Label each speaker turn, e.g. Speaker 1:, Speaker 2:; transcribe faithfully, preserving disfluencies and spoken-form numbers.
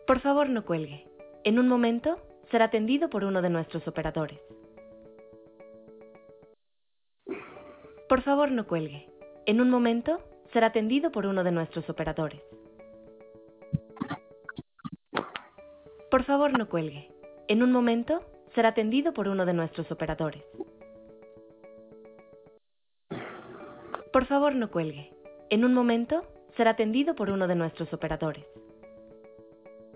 Speaker 1: Por favor, no cuelgue. En un momento será atendido por uno de nuestros operadores. Por favor, no cuelgue. En un momento será atendido por uno de nuestros operadores. Por favor, no cuelgue. En un momento será atendido por uno de nuestros operadores. Por favor, no cuelgue. En un momento será atendido por uno de nuestros operadores.